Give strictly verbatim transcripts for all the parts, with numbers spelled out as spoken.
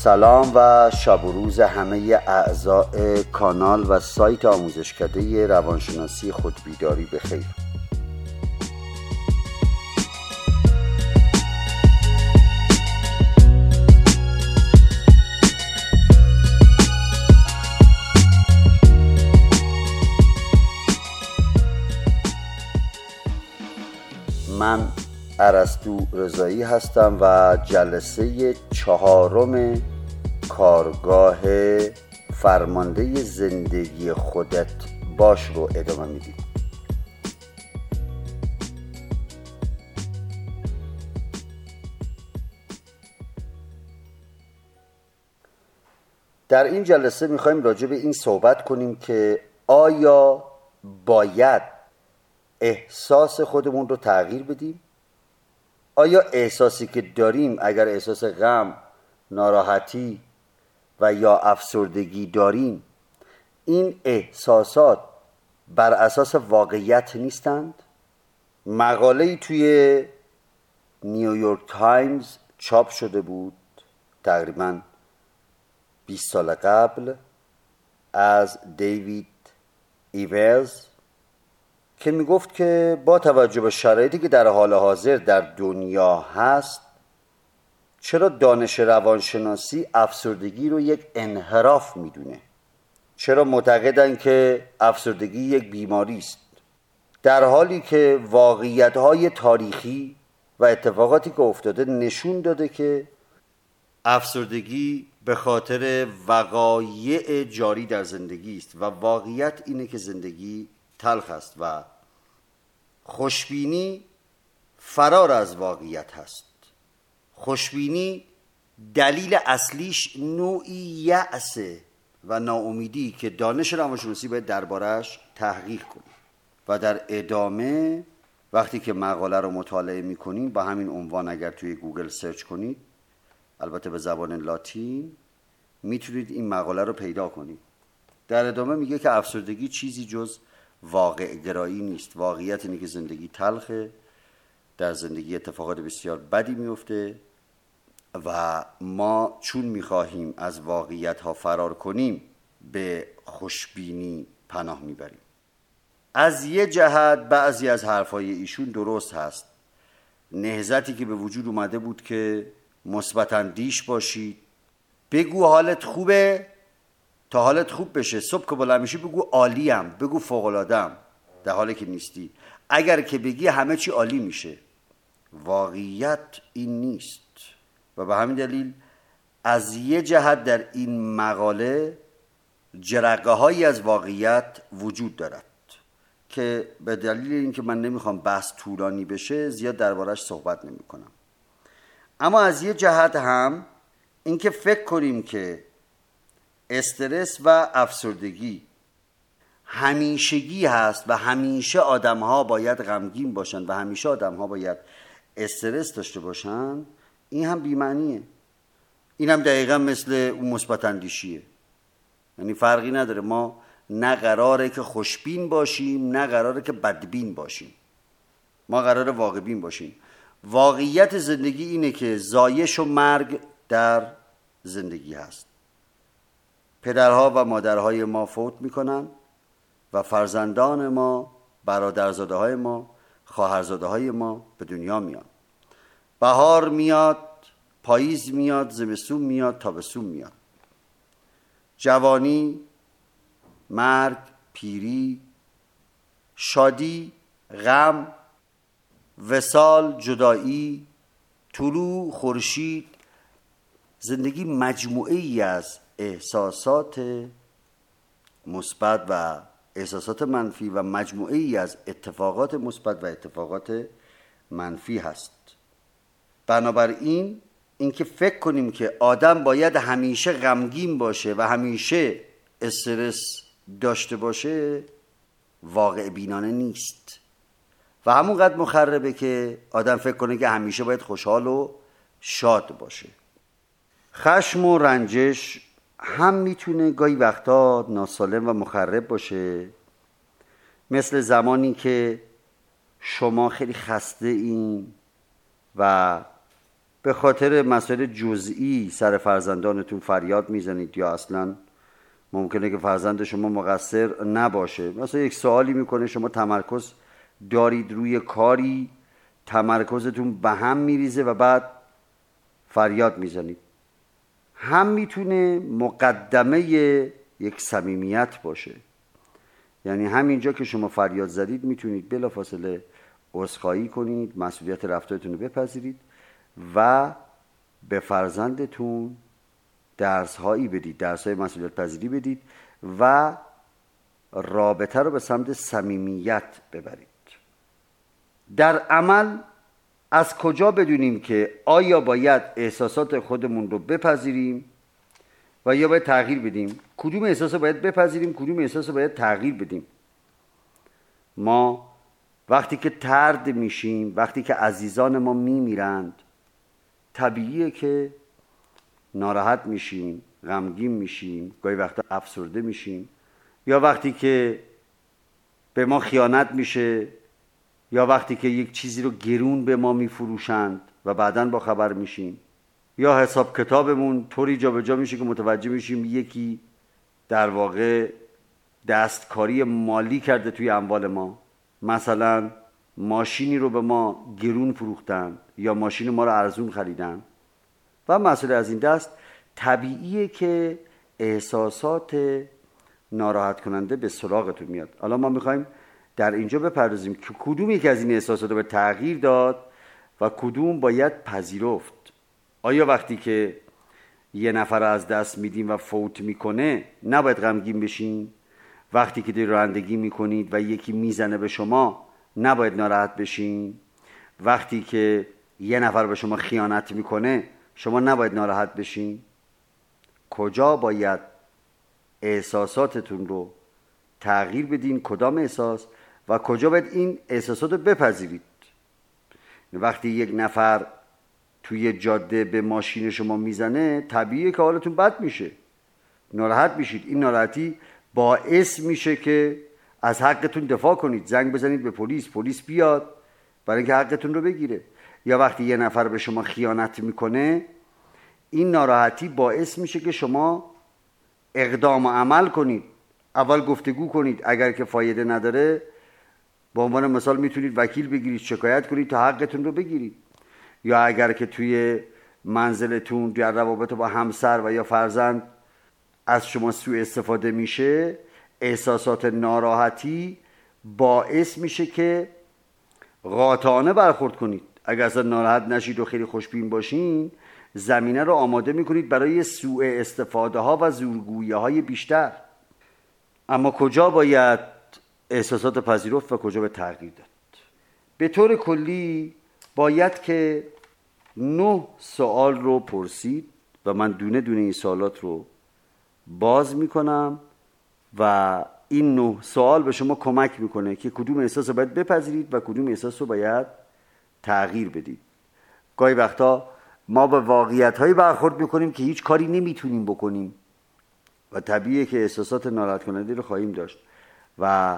سلام و شب و روز همه اعضای کانال و سایت آموزشکده روانشناسی خودبیداری بخیر. من ارسطو رضایی هستم و جلسه چهارم کارگاه فرمانده زندگی خودت باش رو ادامه میدیم. در این جلسه میخوایم راجع به این صحبت کنیم که آیا باید احساس خودمون رو تغییر بدیم؟ آیا احساسی که داریم، اگر احساس غم، ناراحتی و یا افسردگی داریم، این احساسات بر اساس واقعیت نیستند؟ مقاله‌ای توی نیویورک تایمز چاپ شده بود تقریباً بیست سال قبل از دیوید ایورز که میگفت که با توجه به شرایطی که در حال حاضر در دنیا هست، چرا دانش روانشناسی افسردگی رو یک انحراف میدونه؟ چرا معتقدن که افسردگی یک بیماری است، در حالی که واقعیت‌های تاریخی و اتفاقاتی که افتاده نشون داده که افسردگی به خاطر وقایع جاری در زندگی است و واقعیت اینه که زندگی تلخ است و خوشبینی فرار از واقعیت هست. خوشبینی دلیل اصلیش نوعی یأس و ناامیدی که دانش روانشناسی باید دربارش تحقیق کنه و در ادامه وقتی که مقاله رو مطالعه میکنین با همین عنوان اگر توی گوگل سرچ کنید، البته به زبان لاتین، میتونید این مقاله رو پیدا کنید. در ادامه میگه که افسردگی چیزی جز واقع گرایی نیست. واقعیت اینه که زندگی تلخه، در زندگی اتفاقات بسیار بدی میفته و ما چون میخواهیم از واقعیت ها فرار کنیم به خوشبینی پناه میبریم. از یه جهت بعضی از حرفای ایشون درست هست. نهضتی که به وجود اومده بود که مثبت اندیش باشید، بگو حالت خوبه تا حالت خوب بشه، صبح که بلند میشی بگو عالیم، بگو فوق‌العاده‌ام، در حالی که نیستی. اگر که بگی همه چی عالی میشه. واقعیت این نیست و به همین دلیل از یه جهت در این مقاله جرقه هایی از واقعیت وجود دارد که به دلیل اینکه من نمیخوام بحث طولانی بشه زیاد دربارش صحبت نمی کنم. اما از یه جهت هم اینکه فکر کنیم که استرس و افسردگی همیشگی هست و همیشه آدم ها باید غمگین باشن و همیشه آدم ها باید استرس داشته باشن، این هم بی‌معنیه. این هم دقیقا مثل اون مثبت اندیشیه. یعنی فرقی نداره. ما نه قراره که خوشبین باشیم نه قراره که بدبین باشیم. ما قراره واقع بین باشیم. واقعیت زندگی اینه که زایش و مرگ در زندگی هست. پدرها و مادرهای ما فوت میکنن و فرزندان ما، برادرزاده های ما، خواهرزاده های ما به دنیا میان. بهار میاد، پاییز میاد، زمستون میاد، تابستون میاد. جوانی، مرگ، پیری، شادی، غم، وصال، جدایی، طلوع خورشید. زندگی مجموعه ای از احساسات مثبت و احساسات منفی و مجموعه ای از اتفاقات مثبت و اتفاقات منفی هست. بنابراین اینکه فکر کنیم که آدم باید همیشه غمگین باشه و همیشه استرس داشته باشه واقع بینانه نیست و همونقدر مخربه که آدم فکر کنه که همیشه باید خوشحال و شاد باشه. خشم و رنجش هم میتونه گاهی وقتا ناسالم و مخرب باشه، مثل زمانی که شما خیلی خسته این و به خاطر مسائل جزئی سر فرزندانتون فریاد میزنید یا اصلا ممکنه که فرزند شما مقصر نباشه، مثلا یک سوالی میکنه، شما تمرکز دارید روی کاری، تمرکزتون به هم میریزه و بعد فریاد میزنید. هم میتونه مقدمه یک صمیمیت باشه، یعنی همینجا که شما فریاد زدید میتونید بلافاصله عذرخواهی کنید، مسئولیت رفتارتون رو بپذیرید و به فرزندتون درس هایی بدید، درس های مسئولیت پذیری بدید و رابطه رو به سمت صمیمیت ببرید. در عمل از کجا بدونیم که آیا باید احساسات خودمون رو بپذیریم و یا باید تغییر بدیم؟ کدوم احساس رو باید بپذیریم، کدوم احساس رو باید تغییر بدیم؟ ما وقتی که طرد میشیم، وقتی که عزیزان ما میمیرند، طبیعیه که ناراحت میشیم، غمگین میشیم، گاهی وقتا افسرده میشیم، یا وقتی که به ما خیانت میشه، یا وقتی که یک چیزی رو گرون به ما میفروشند و بعداً با خبر میشیم، یا حساب کتابمون طوری جا به جا میشه که متوجه میشیم یکی در واقع دستکاری مالی کرده توی اموال ما، مثلا ماشینی رو به ما گرون فروختن یا ماشین ما رو ارزون خریدن و مسئله از این دست. طبیعیه که احساسات ناراحت کننده به سراغتون میاد. حالا ما میخوایم در اینجا بپردازیم که کدوم یک از این احساسات رو به تغییر داد و کدوم باید پذیرفت. آیا وقتی که یه نفر از دست میدیم و فوت میکنه نباید غمگین بشین؟ وقتی که دارید رانندگی میکنید و یکی میزنه به شما نباید ناراحت بشین؟ وقتی که یه نفر به شما خیانت میکنه شما نباید ناراحت بشین؟ کجا باید احساساتتون رو تغییر بدین، کدام احساس، و کجا باید این احساسات رو بپذیرید؟ وقتی یک نفر توی جاده به ماشین شما میزنه طبیعیه که حالتون بد میشه، ناراحت میشید. این ناراحتی باعث میشه که از حقتون دفاع کنید، زنگ بزنید به پلیس، پلیس بیاد برای اینکه حقتون رو بگیره. یا وقتی یه نفر به شما خیانت میکنه، این ناراحتی باعث میشه که شما اقدام و عمل کنید، اول گفتگو کنید، اگر که فایده نداره به عنوان مثال میتونید وکیل بگیرید، شکایت کنید تا حقتون رو بگیرید. یا اگر که توی منزلتون در روابط با همسر و یا فرزند از شما سوء استفاده میشه، احساسات ناراحتی باعث میشه که قاطعانه برخورد کنید. اگر اصلا ناراحت نشید و خیلی خوشبین باشین، زمینه رو آماده میکنید برای سوء استفاده ها و زورگویی های بیشتر. اما کجا باید احساسات پذیرفت و کجا به تغییر داد؟ به طور کلی باید که نه سوال رو پرسید و من دونه دونه این سوالات رو باز میکنم و این نه سوال به شما کمک میکنه که کدوم احساس رو باید بپذیرید و کدوم احساس رو باید تغییر بدید. گاهی وقتا ما به واقعیت‌هایی برخورد میکنیم که هیچ کاری نمیتونیم بکنیم و طبیعیه که احساسات ناراحت کننده رو خواهیم داشت و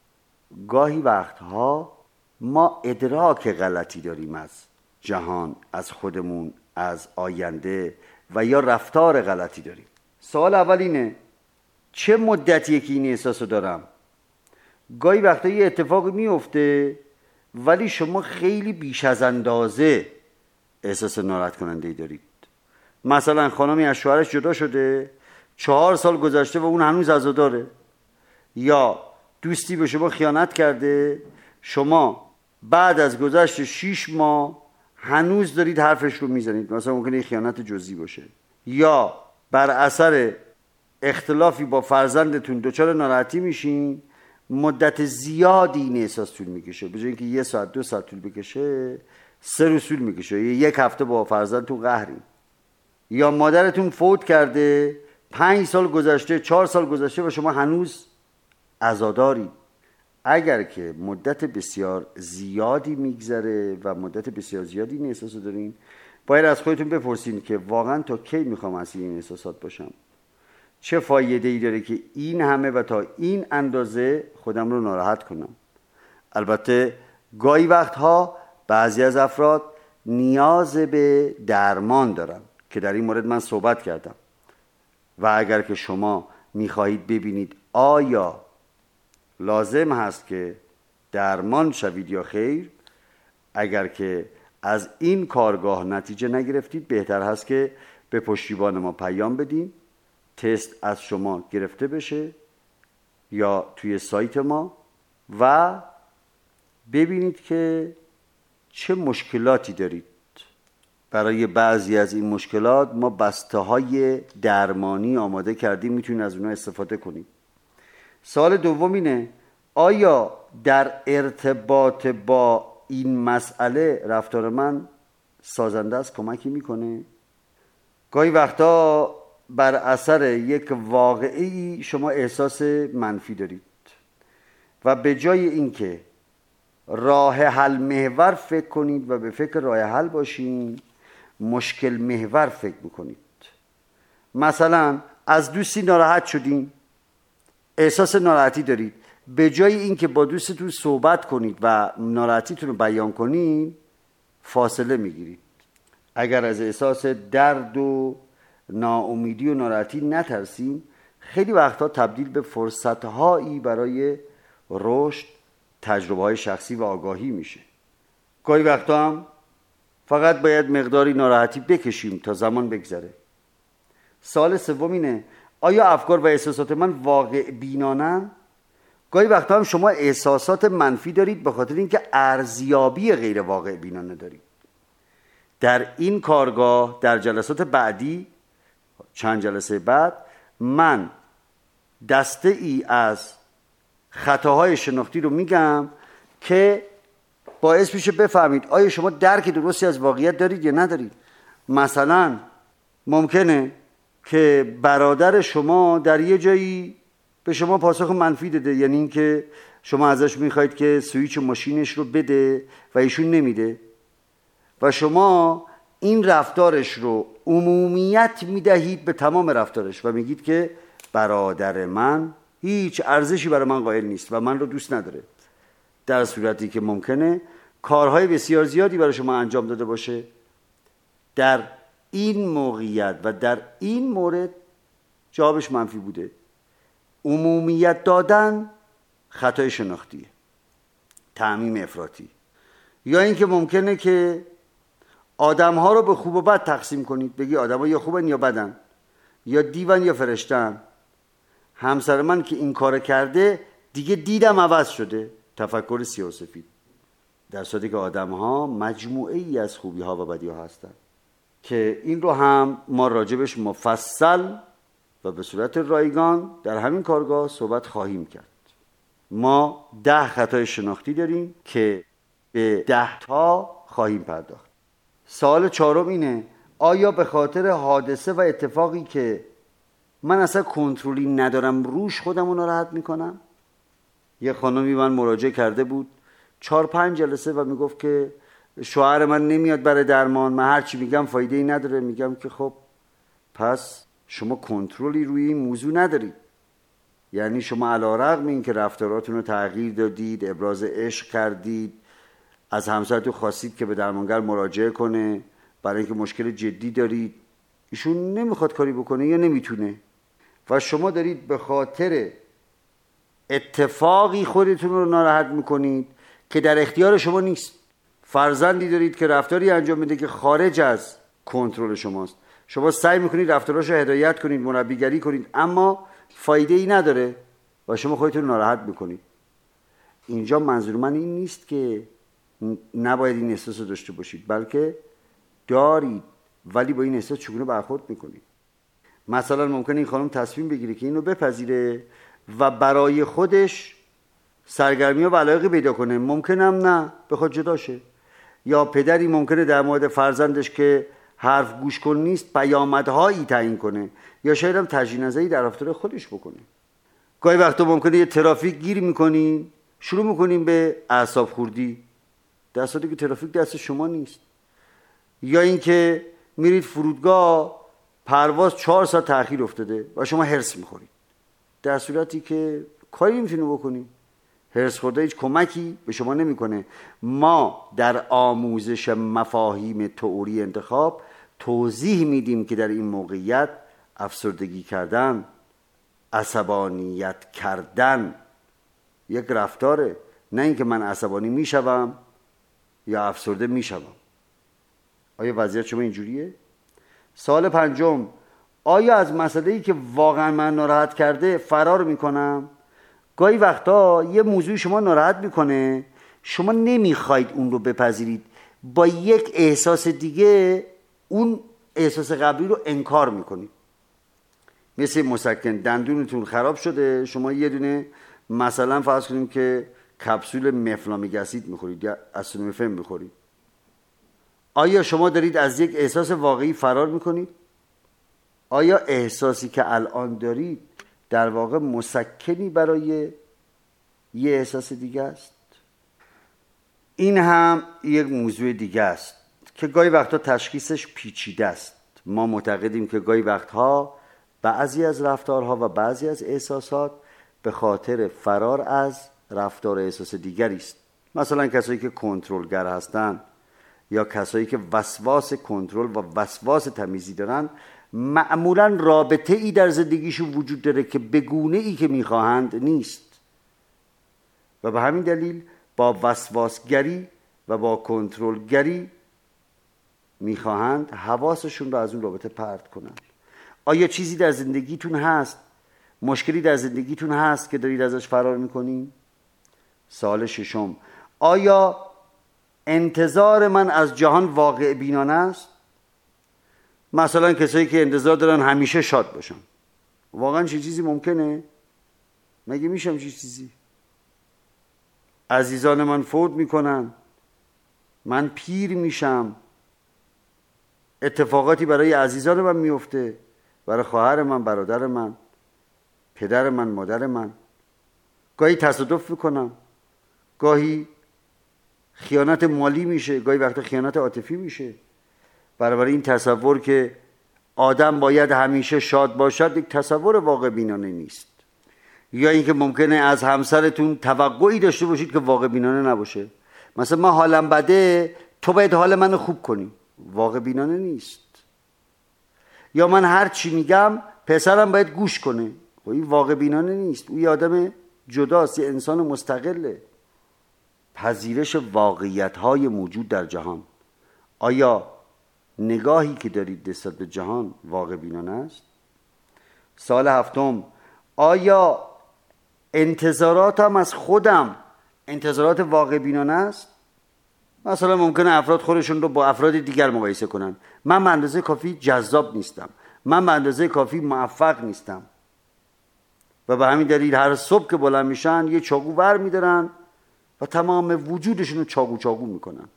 گاهی وقتها ما ادراک غلطی داریم از جهان، از خودمون، از آینده و یا رفتار غلطی داریم. سوال اول اینه چه مدتیه که این احساس رو دارم؟ گاهی وقتا یه اتفاقی میفته ولی شما خیلی بیش از اندازه احساس ناراحت کننده ای دارید. مثلا خانمی از شوهرش جدا شده، چهار سال گذشته و اون هنوز عزاداره. یا دوستی به شما خیانت کرده، شما بعد از گذشت شیش ماه هنوز دارید حرفش رو میزنید. مثلا ممکنه خیانت جزئی باشه. یا بر اثر اختلافی با فرزندتون دچار ناراحتی میشین، مدت زیادی این احساس طول میکشه، به جای اینکه یه ساعت دو ساعت طول بکشه سه روز طول میکشه، یک هفته با فرزندتون قهرین. یا مادرتون فوت کرده، پنج سال گذشته، چهار سال گذشته و شما هنوز عزادارید. اگر که مدت بسیار زیادی میگذره و مدت بسیار زیادی این احساس دارین، باید از خودتون بپرسین که واقعا تا کی میخوام اسیر این احساسات باشم؟ چه فایده ای داره که این همه و تا این اندازه خودم رو ناراحت کنم؟ البته گاهی وقتها بعضی از افراد نیاز به درمان دارن که در این مورد من صحبت کردم. و اگر که شما میخواهید ببینید آیا لازم هست که درمان شوید یا خیر، اگر که از این کارگاه نتیجه نگرفتید، بهتر هست که به پشتیبان ما پیام بدین، تست از شما گرفته بشه یا توی سایت ما و ببینید که چه مشکلاتی دارید. برای بعضی از این مشکلات ما بسته های درمانی آماده کردیم، میتونید از اونها استفاده کنید. سوال دوم اینه آیا در ارتباط با این مسئله رفتار من سازنده است، کمکی میکنه؟ گاهی وقتا بر اثر یک واقعی شما احساس منفی دارید و به جای اینکه راه حل محور فکر کنید و به فکر راه حل باشین، مشکل محور فکر میکنید. مثلا از دوستی ناراحت شدین، احساس ناراحتی دارید، به جای اینکه با دوستتون صحبت کنید و ناراحتیتون رو بیان کنید، فاصله میگیرید. اگر از احساس درد و ناامیدی و ناراحتی نترسیم، خیلی وقتا تبدیل به فرصت‌هایی برای رشد، تجربه‌های شخصی و آگاهی میشه. گاهی وقتا هم فقط باید مقداری ناراحتی بکشیم تا زمان بگذره. سوال سوم اینه آیا افکار و احساسات من واقع بینانن؟ گاهی وقتا هم شما احساسات منفی دارید به خاطر اینکه ارزیابی غیر واقع بینانه دارید. در این کارگاه در جلسات بعدی، چند جلسه بعد، من دسته ای از خطاهای شناختی رو میگم که باعث میشه بفهمید آیا شما درک درستی از واقعیت دارید یا ندارید. مثلا ممکنه که برادر شما در یه جایی به شما پاسخ منفی داده، یعنی این که شما ازش میخواید که سویچ ماشینش رو بده و ایشون نمیده و شما این رفتارش رو عمومیت میدهید به تمام رفتارش و میگید که برادر من هیچ ارزشی برای من قائل نیست و من رو دوست نداره، در صورتی که ممکنه کارهای بسیار زیادی برای شما انجام داده باشه. در این موقعیت و در این مورد جوابش منفی بوده. عمومیت دادن خطای شناختیه، تعمیم افراطی. یا اینکه ممکنه که آدم‌ها رو به خوب و بد تقسیم کنید، بگی آدم‌ها یا خوبن یا بدن، یا دیون یا فرشتن. همسر من که این کار کرده دیگه دیدم عوض شده، تفکر سیاه و سفید. در صورتی که آدم‌ها مجموعه ای از خوبی‌ها و بدی‌ها هستن که این رو هم ما راجبش مفصل و به صورت رایگان در همین کارگاه صحبت خواهیم کرد. ما ده خطای شناختی داریم که به ده تا خواهیم پرداخت. سوال چهارم اینه آیا به خاطر حادثه و اتفاقی که من اصلا کنترلی ندارم روش خودم رو ناراحت میکنم؟ یه خانمی من مراجعه کرده بود چهار پنج جلسه و میگفت که شوهر من نمیاد برای درمان، من هرچی میگم فایده ای نداره. میگم که خب پس شما کنترلی روی این موضوع ندارید، یعنی شما علیرغم این که رفتاراتون رو تغییر دادید، ابراز عشق کردید، از همسرتون خواستید که به درمانگر مراجعه کنه برای اینکه مشکل جدی دارید، ایشون نمیخواد کاری بکنه یا نمیتونه و شما دارید به خاطر اتفاقی خودتون رو ناراحت میکنید که در اختیار شما نیست. فرزندی دارید که رفتاری انجام میده که خارج از کنترل شماست، شما سعی میکنید رفتاراشو هدایت کنید، مربیگری کنید، اما فایده ای نداره و شما خودتون رو ناراحت میکنید. اینجا منظور من این نیست که نباید این احساس رو داشته باشید، بلکه دارید، ولی با این احساس چگونه برخورد میکنید. مثلا ممکنه این خانم تصمیم بگیره که اینو بپذیره و برای خودش سرگرمی و علاقه پیدا کنه، ممکنه هم نه بخواد جدا شه. یا پدری ممکنه در مورد فرزندش که حرف گوش کن نیست پیامدهایی تعیین کنه، یا شاید هم تجدید نظری در رفتار خودش بکنه. گاهی وقتا ممکنه یه ترافیک گیر میکنین، شروع میکنین به اعصاب خوردی، در صورتی که ترافیک دست شما نیست. یا اینکه میرید فرودگاه، پرواز چهار ساعت تأخیر افتاده و شما هرس میخورید، در صورتی که کاری نمیتونید بکنید. هرس خورده هیچ کمکی به شما نمیکنه. ما در آموزش مفاهیم تئوری انتخاب توضیح میدیم که در این موقعیت افسردگی کردن، عصبانیت کردن یک رفتاره، نه اینکه من عصبانی میشوم یا افسرده میشوم. آیا وضعیت شما اینجوریه؟ سال پنجم، آیا از مسئله‌ای که واقعا من ناراحت کرده فرار میکنم؟ گاهی وقتا یه موضوع شما ناراحت میکنه، شما نمیخواید اون رو بپذیرید، با یک احساس دیگه اون احساس قبلی رو انکار میکنید. مثل مسکن، دندونتون خراب شده، شما یه دونه مثلا فرض کنیم که کپسول مفلامیک اسید میخورید یا اسیتامینوفن میخورید. آیا شما دارید از یک احساس واقعی فرار میکنید؟ آیا احساسی که الان دارید در واقع مسکنی برای یه احساس دیگه است؟ این هم یک موضوع دیگه است که گاهی وقتا تشخیصش پیچیده است. ما معتقدیم که گاهی وقتها بعضی از رفتارها و بعضی از احساسات به خاطر فرار از رفتار احساس دیگری است. مثلا کسایی که کنترلگر هستند یا کسایی که وسواس کنترل و وسواس تمیزی دارن، معمولا رابطه ای در زندگیشون وجود داره که به گونه ای که میخواهند نیست و به همین دلیل با وسواسگری و با کنترلگری میخواهند حواسشون رو از اون رابطه پرت کنند. آیا چیزی در زندگیتون هست، مشکلی در زندگیتون هست که دارید ازش فرار میکنین؟ سوال ششم، آیا انتظار من از جهان واقع بینانه است؟ مثلا کسایی که انتظار دارن همیشه شاد باشن، واقعا چه چیزی ممکنه؟ مگه میشم چه چیزی؟ عزیزان من فوت میکنن، من پیر میشم، اتفاقاتی برای عزیزان من میفته، برای خواهر من، برادر من، پدر من، مادر من. گاهی تصادف میکنم، گاهی خیانت مالی میشه، گاهی وقتا خیانت عاطفی میشه. برای این تصور که آدم باید همیشه شاد باشد یک تصور واقع بینانه نیست. یا اینکه ممکنه از همسرتون توقعی داشته باشید که واقع بینانه نباشه. مثلا من حالم بده، تو باید حال منو خوب کنی، واقع بینانه نیست. یا من هر چی میگم پسرم باید گوش کنه، این واقع بینانه نیست. او یه آدم جداست، یه انسان مستقله. پذیرش واقعیت‌های موجود در جهان. آیا نگاهی که دارید نسبت به جهان واقع بینانه است؟ سال هفتم، آیا انتظاراتم از خودم انتظارات واقع بینانه است؟ مثلا ممکنه افراد خودشون رو با افراد دیگر مقایسه کنن. من به اندازه کافی جذاب نیستم، من به اندازه کافی موفق نیستم و به همین دلیل هر صبح که بلند میشن یه چاقو ور میدارن و تمام وجودشون رو چاقو چاقو میکنن.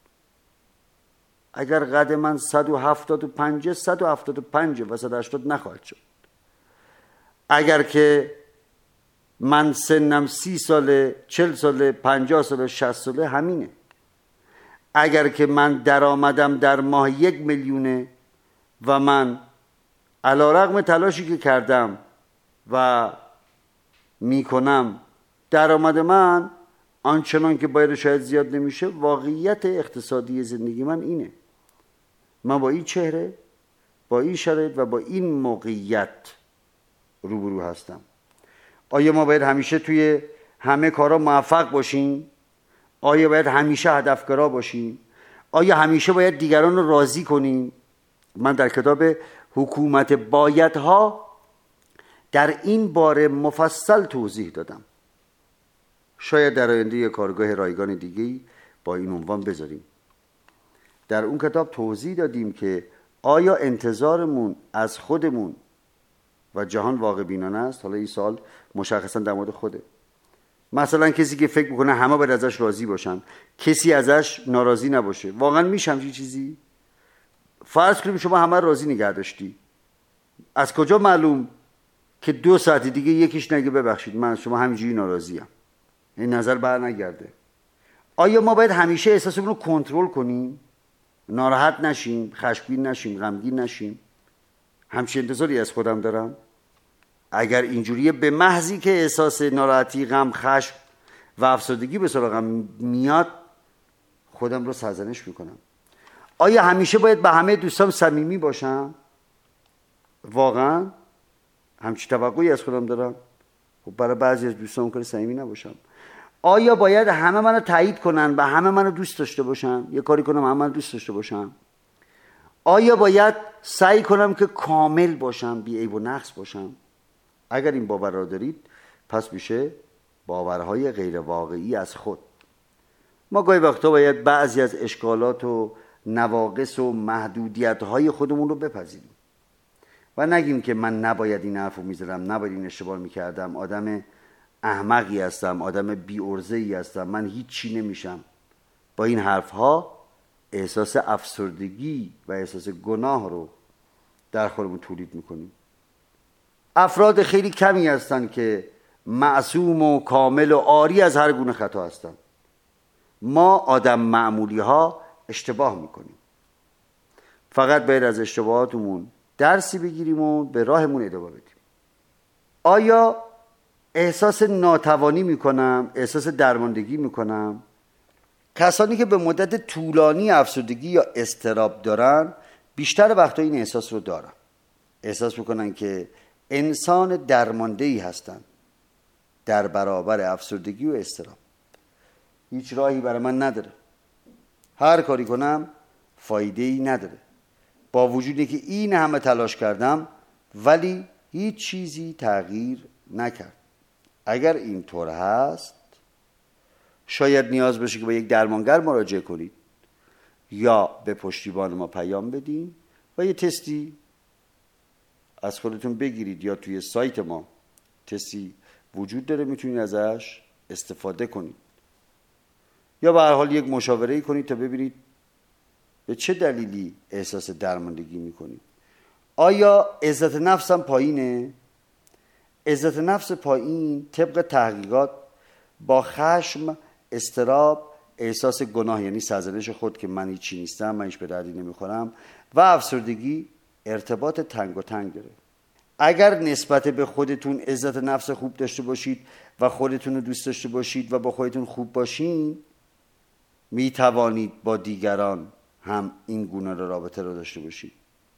اگر قد من صد و هفتاد و پنج صد و هفتاد و پنج و صد و هشتاد نخواهد شد. اگر که من سنم سی ساله، چل ساله، پنجاه ساله، شصت ساله، همینه. اگر که من درآمدم در ماه یک میلیونه و من علیرغم تلاشی که کردم و میکنم درآمد من آنچنان که باید شاید زیاد نمیشه، واقعیت اقتصادی زندگی من اینه. من با این چهره، با این شرایط و با این موقعیت روبرو هستم. آیا ما باید همیشه توی همه کارا موفق باشیم؟ آیا باید همیشه هدفگرا باشیم؟ آیا همیشه باید دیگران رو راضی کنیم؟ من در کتاب حکومت بایدها در این باره مفصل توضیح دادم. شاید در آینده یک کارگاه رایگان دیگه‌ای با این عنوان بذاریم. در اون کتاب توضیح دادیم که آیا انتظارمون از خودمون و جهان واقع بینانه است؟ حالا این سوال مشخصا در مورد خوده. مثلا کسی که فکر میکنه همه باید ازش راضی باشن، کسی ازش ناراضی نباشه، واقعا میشه همچین چیزی؟ فرض کنیم شما همه راضی نگه داشتی، از کجا معلوم که دو ساعت دیگه یکیش نگه ببخشید من از شما همینجوری ناراضیم؟ این نظر بر نگرده. آیا ما باید همیشه احساسمون رو کنترل کنیم، ناراحت نشیم، خشمگین نشیم، غمگین نشیم؟ همچین انتظاری از خودم دارم؟ اگر اینجوریه، به محضی که احساس ناراحتی، غم، خشم و افسردگی به سراغم میاد خودم رو سرزنش میکنم. آیا همیشه باید به همه دوستام صمیمی باشم؟ واقعا همچی توقعی از خودم دارم؟ خب برای بعضی از دوستان ممکنه صمیمی نباشم. آیا باید همه منو تایید کنن و همه منو دوست داشته باشم؟ یه کاری کنم همه منو دوست داشته باشم؟ آیا باید سعی کنم که کامل باشم، بی عیب و نقص باشم؟ اگر این باور را دارید پس میشه باورهای غیر واقعی از خود. ما گاهی وقتا باید بعضی از اشکالات و نواقص و محدودیت‌های خودمون رو بپذیریم و نگیم که من نباید این حرفو میزدم، نباید این اشتباه میکردم، آدم احمقی هستم، آدم بی ارزه‌ای هستم، من هیچ چی نمیشم. با این حرفها احساس افسردگی و احساس گناه رو در خودمون تولید میکنیم. افراد خیلی کمی هستن که معصوم و کامل و عاری از هر گونه خطا هستن. ما آدم معمولی ها اشتباه میکنیم. فقط باید از اشتباهاتمون درسی بگیریم و به راهمون ادامه بدیم. آیا احساس ناتوانی میکنم؟ احساس درماندگی میکنم؟ کسانی که به مدت طولانی افسردگی یا اضطراب دارن بیشتر وقتا این احساس رو دارن. احساس میکنن که انسان درمانده‌ای هستن در برابر افسردگی و اضطراب. هیچ راهی برای من نداره، هر کاری کنم فایده‌ای نداره، با وجودی که این همه تلاش کردم ولی هیچ چیزی تغییر نکرد. اگر اینطور هست شاید نیاز بشه که با یک درمانگر مراجعه کنید یا به پشتیبان ما پیام بدین و یه تستی از خودتون بگیرید، یا توی سایت ما تستی وجود داره میتونید ازش استفاده کنید، یا به هر حال یک مشاوره کنید تا ببینید به چه دلیلی احساس درماندگی میکنید. آیا عزت نفسم پایینه؟ عزت نفس پایین طبق تحقیقات با خشم، اضطراب، احساس گناه یعنی سرزنش خود که من هیچی نیستم، من هیچ به دردی نمیخورم و افسردگی ارتباط تنگ و تنگ داره. اگر نسبت به خودتون عزت نفس خوب داشته باشید و خودتون رو دوست داشته باشید و با خودتون خوب باشین، می توانید با دیگران هم این گونه رابطه رو داشته باشید.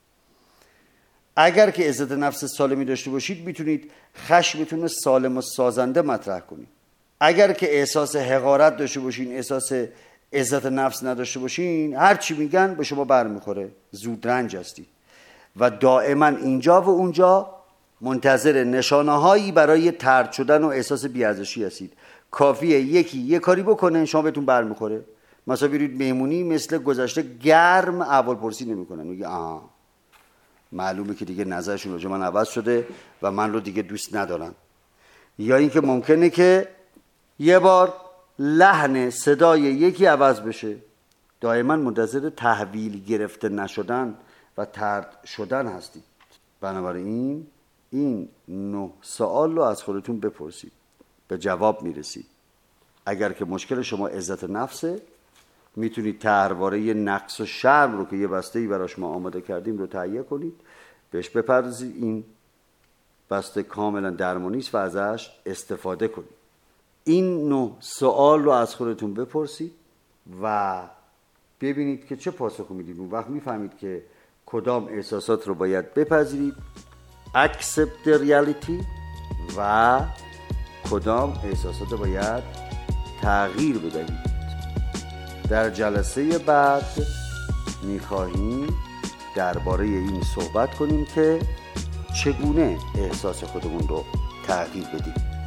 اگر که عزت نفس سالمی داشته باشید میتونید خشمتون رو سالم و سازنده مطرح کنید. اگر که احساس حقارت داشته باشین، احساس عزت نفس نداشته باشین، هر چی میگن به شما برمیخوره، زود رنج هستید و دائما اینجا و اونجا منتظر نشانه‌هایی برای طرد شدن و احساس بی‌ارزشی هستید. کافیه یکی یه کاری بکنه شما بهتون برمیخوره. مثلا برید مهمونی، مثل گذشته گرم احوالپرسی نمیکنن، میگه آها معلومه که دیگه نظرشون راجع من عوض شده و من رو دیگه دوست ندارن. یا اینکه ممکنه که یه بار لحن صدای یکی عوض بشه. دائما منتظر تحویل گرفته نشدن و طرد شدن هستید. بنابراین این نه سوال رو از خودتون بپرسید، به جواب میرسید. اگر که مشکل شما عزت نفسه، میتونید طرحواره نقص و شرم رو که یه بسته‌ای براش ما آماده کردیم رو تهیه کنید، بهش بپردازید. این بسته کاملا درمانی است و ازش استفاده کنید. این نه سوال رو از خودتون بپرسید و ببینید که چه پاسخی میدید. اون وقت میفهمید که کدام احساسات رو باید بپذیرید، accept the reality، و کدام احساسات رو باید تغییر بدهید. در جلسه بعد میخواهیم درباره این صحبت کنیم که چگونه احساس خودمون رو تغییر بدیم.